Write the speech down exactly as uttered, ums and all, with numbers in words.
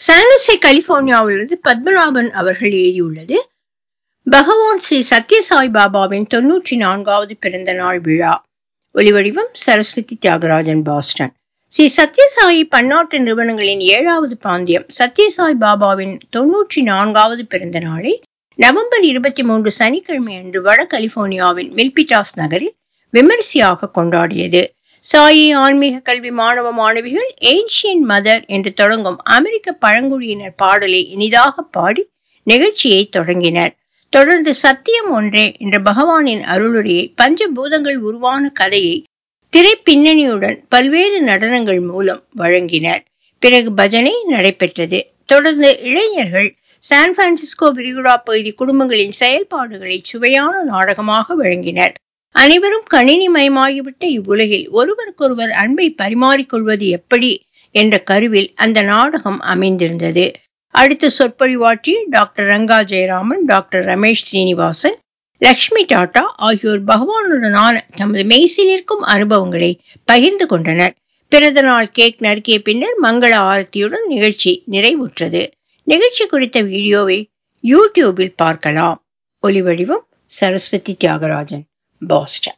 San Jose கலிபோர்னியாவிலிருந்து Padmanabhan அவர்கள் எழுதியுள்ளது. பகவான் ஸ்ரீ சத்ய சாய் பாபாவின் தொன்னூற்றி நான்காவது பிறந்த நாள் விழா. ஒலிவடிவம் சரஸ்வதி தியாகராஜன், பாஸ்டன். ஸ்ரீ சத்ய சாயி பன்னாட்டு நிறுவனங்களின் ஏழாவது பாந்தியம் சத்யசாய் பாபாவின் தொன்னூற்றி நான்காவது பிறந்த நாளை நவம்பர் இருபத்தி மூன்று சனிக்கிழமை அன்று வட கலிபோர்னியாவின் மில்பிட்டாஸ் நகரில் விமரிசையாக கொண்டாடியது. சாயி ஆன்மீக கல்வி மாணவ மாணவிகள் ஏன்ஷியன் மதர் என்று தொடங்கும் அமெரிக்க பழங்குடியினர் பாடலை இனிதாக பாடி நிகழ்ச்சியை தொடங்கினர். தொடர்ந்து சத்தியம் ஒன்றே என்ற பகவானின் அருளுரையை, பஞ்சபூதங்கள் உருவான கதையை திரை பின்னணியுடன் பல்வேறு நடனங்கள் மூலம் வழங்கினர். பிறகு பஜனை நடைபெற்றது. தொடர்ந்து இளைஞர்கள் சான் பிரான்சிஸ்கோ விரிகுடா பகுதி குடும்பங்களின் செயல்பாடுகளை சுவையான நாடகமாக வழங்கினர். அனைவரும் கணினி மயமாகிவிட்ட இவ்வுலகில் ஒருவருக்கொருவர் அன்பை பரிமாறிக்கொள்வது எப்படி என்ற கருவில் அந்த நாடகம் அமைந்திருந்தது. அடுத்த சொற்பொழிவாற்றிய டாக்டர் ரங்கா ஜெயராமன், டாக்டர் ரமேஷ் ஸ்ரீனிவாசன், லக்ஷ்மி டாடா ஆகியோர் பகவானுடனான தமது மெய்சிலிருக்கும் அனுபவங்களை பகிர்ந்து கொண்டனர். பிறந்த நாள் கேக் நறுக்கிய பின்னர் மங்கள ஆரத்தியுடன் நிகழ்ச்சி நிறைவுற்றது. நிகழ்ச்சி குறித்த வீடியோவை யூடியூபில் பார்க்கலாம். ஒலிவடிவம் சரஸ்வதி தியாகராஜன், பாஸ்டன்.